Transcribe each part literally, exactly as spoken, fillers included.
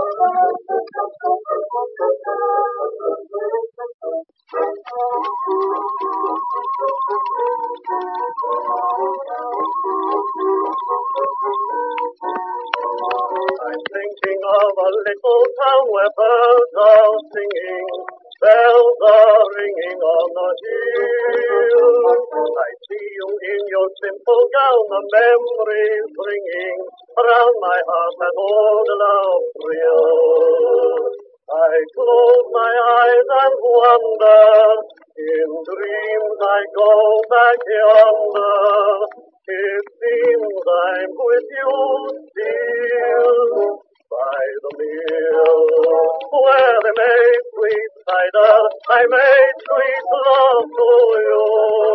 I'm thinking of a little town where birds are singing, bells are ringing on the hill. I see you in your simple gown, the memories ringing around my heart, that old love thrill. I close my eyes and wonder, in dreams I go back yonder. It seems I'm with you still, by the mill, where they made sweet cider, I made sweet love to you.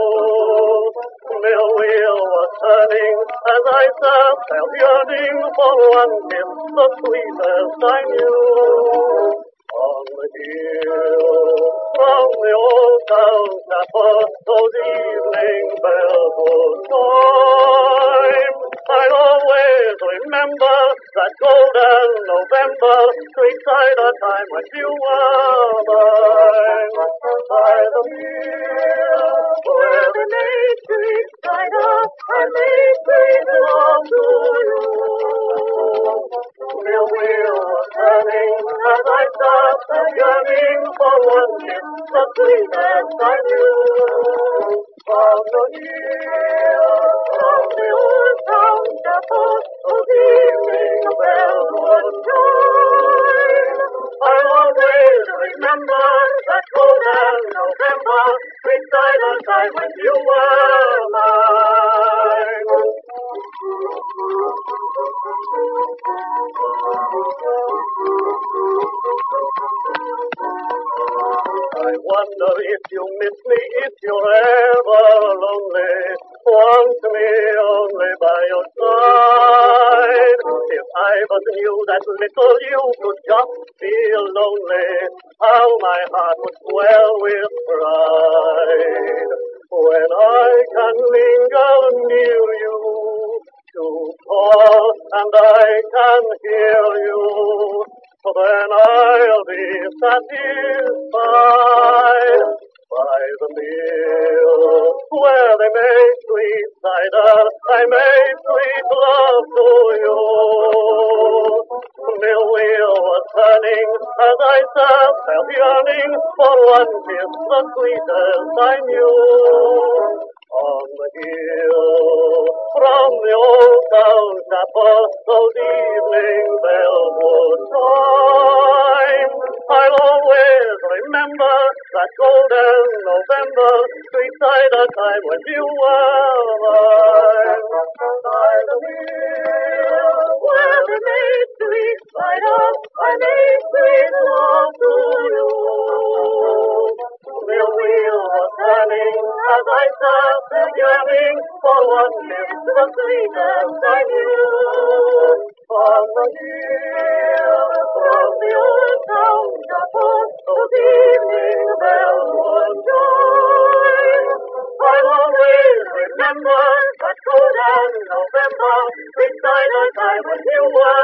Mill wheel was turning as I sat there yearning for one kiss, the sweetest I knew. On the hill, from the old town chapel, those evening bells would chime. I'll always remember that golden November, sweet cider time when you were mine. By the mill, where they made sweet cider, I made sweet love to you. Mill wheel was turning as I sat there yearning for one kiss, the sweetest I knew. From the hill, from the old town chapel, those evening bells would chime. I'll always remember that golden November, sweet cider time when you were mine. I wonder if you miss me, if you're ever lonely, want me only by your side. If I but knew that little you could just feel lonely, how my heart would swell with pride. When I can linger near you, to call and I can hear you, then I'll be satisfied. By the mill, where they made sweet cider, I made sweet love to you. Mill wheel was turning as I sat there yearning for one kiss, the sweetest I knew. On the hill, from the old town chapel, those evening bells would chime. I'll always remember that golden November, sweet cider time when you were mine. By the mill, where they made sweet cider, I made sweet love to you. Mill wheel was turning as I sat there yearning for one kiss, the sweetest I knew. On the hill, from the old town chapel, those evening bells would chime. I'll always remember that golden November, sweet cider time when you were